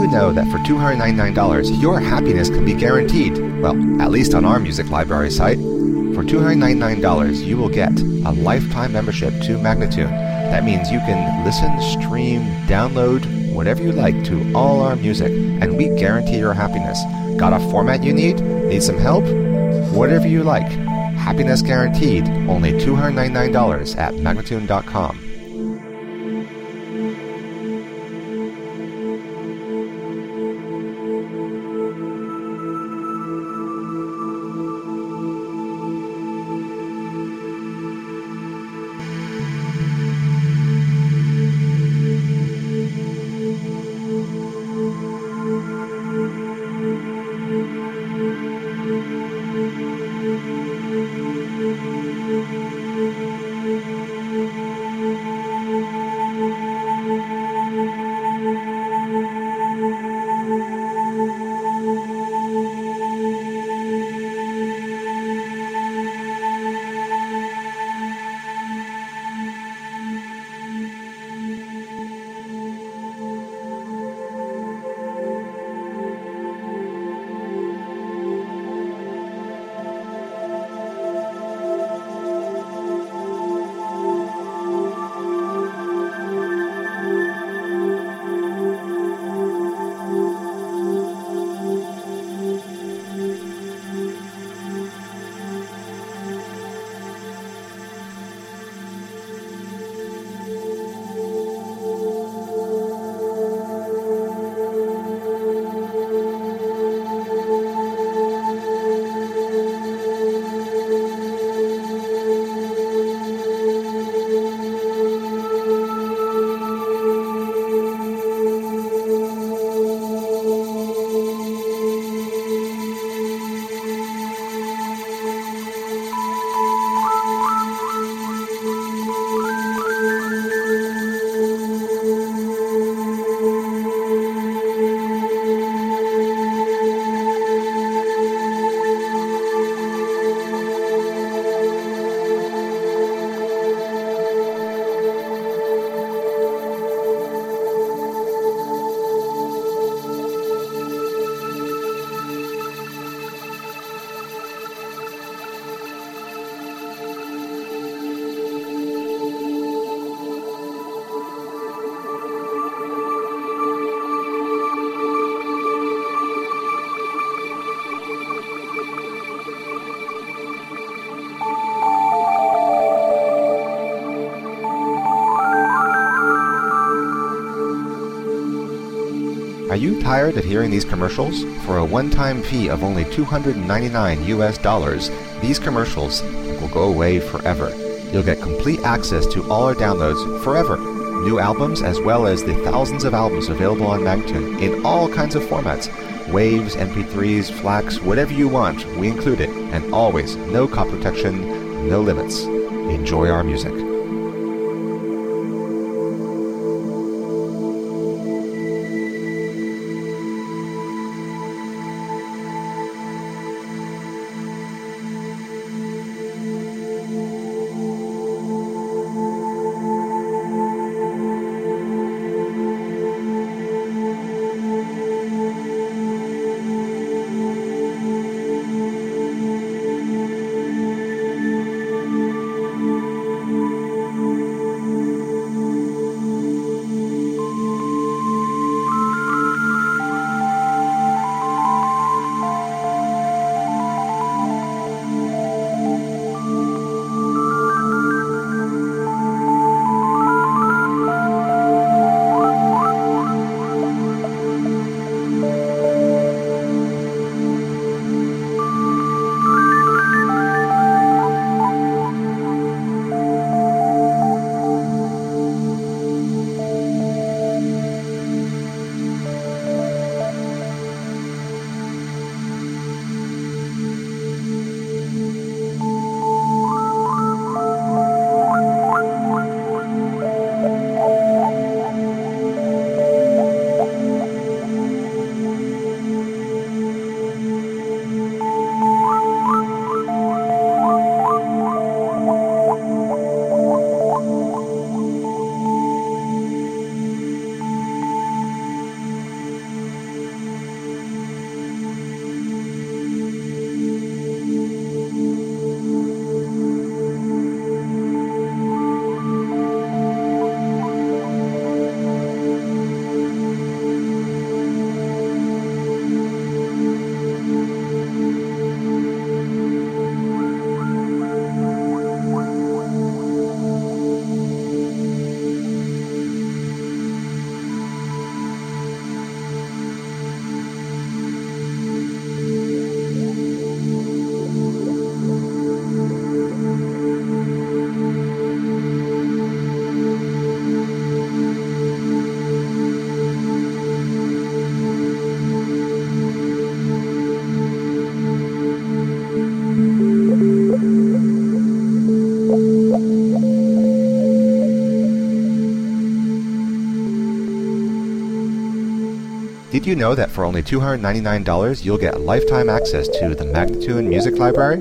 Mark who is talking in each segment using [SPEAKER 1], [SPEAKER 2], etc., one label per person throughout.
[SPEAKER 1] you know that for $299, your happiness can be guaranteed? Well, at least on our music library site. For $299, you will get a lifetime membership to Magnatune. That means you can listen, stream, download, whatever you like to all our music, and we guarantee your happiness. Got a format you need? Need some help? Whatever you like. Happiness guaranteed, only $299 at Magnatune.com. Are you tired of hearing these commercials? For a one-time fee of only $299 US, these commercials will go away forever. You'll get complete access to all our downloads forever. New albums as well as the thousands of albums available on Magnatune in all kinds of formats. Waves, MP3s, FLACs, whatever you want, we include it. And always, no copy protection, no limits. Enjoy our music. Did you know that for only $299 you'll get lifetime access to the Magnatune Music Library?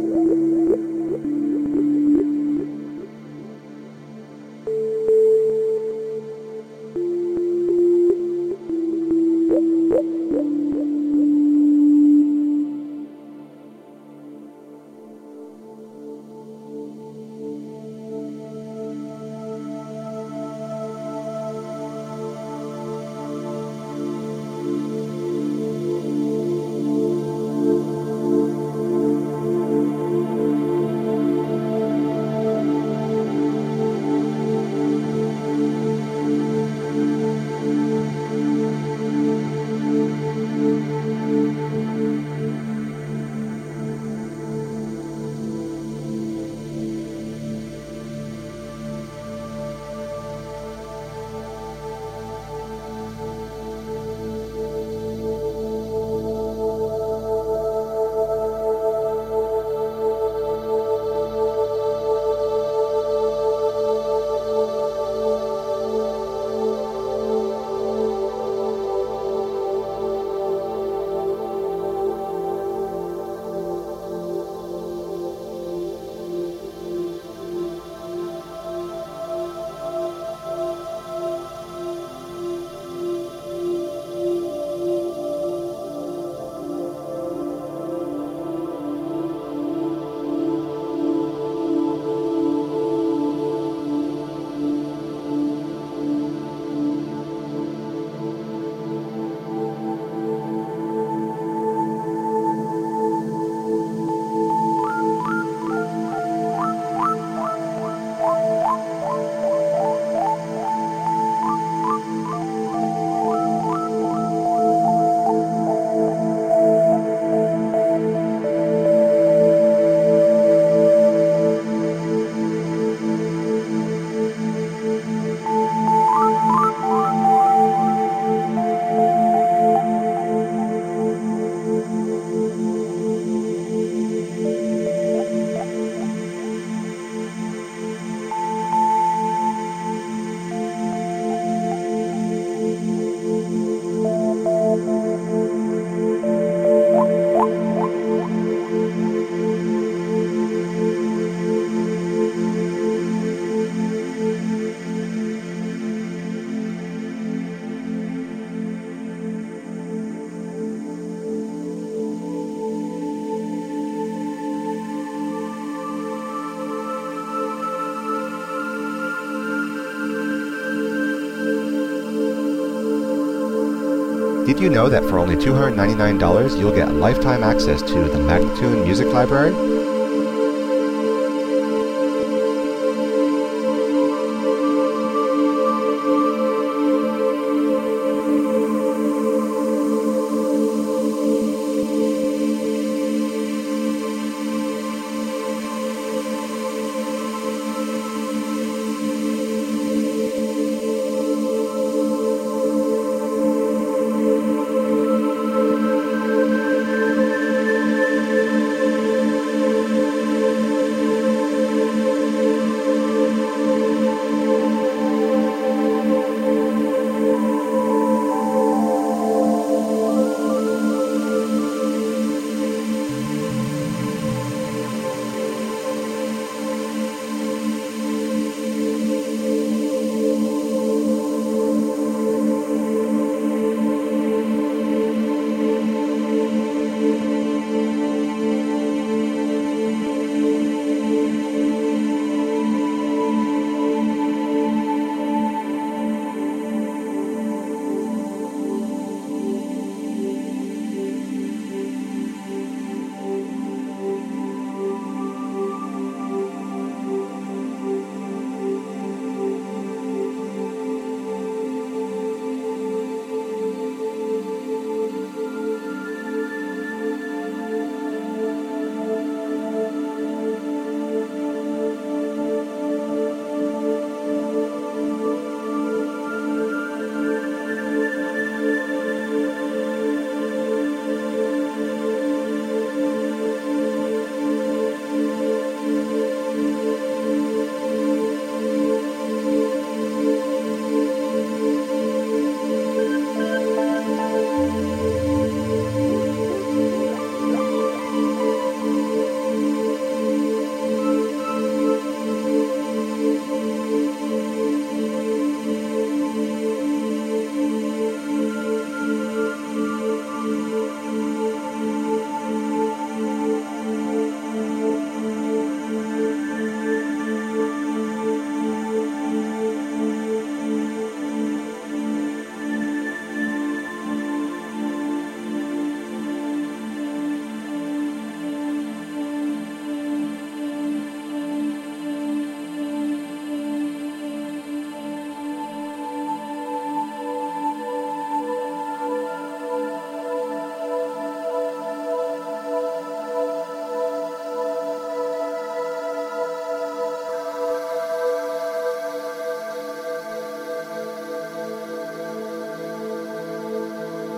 [SPEAKER 1] Did you know that for only $299 you'll get lifetime access to the Magnatune Music Library?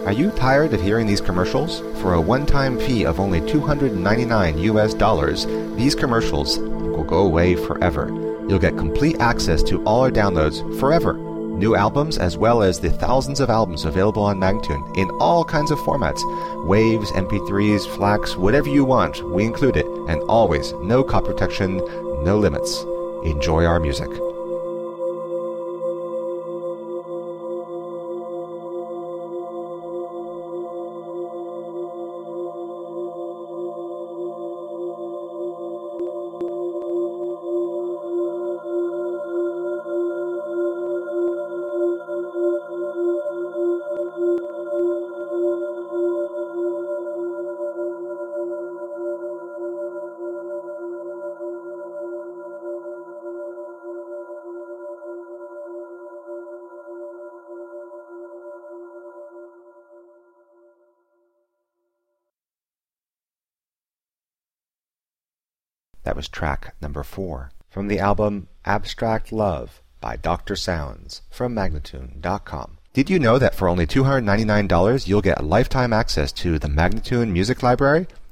[SPEAKER 1] Are you tired of hearing these commercials? For a one-time fee of only $299 these commercials will go away forever. You'll get complete access to all our downloads forever. New albums as well as the thousands of albums available on Magnatune in all kinds of formats. Waves, MP3s, FLACs, whatever you want, we include it. And always, no copy protection, no limits. Enjoy our music. That was track number 4 from the album Abstract Love by Dr. Sounds from Magnatune.com. Did you know that for only $299 you'll get lifetime access to the Magnatune Music Library?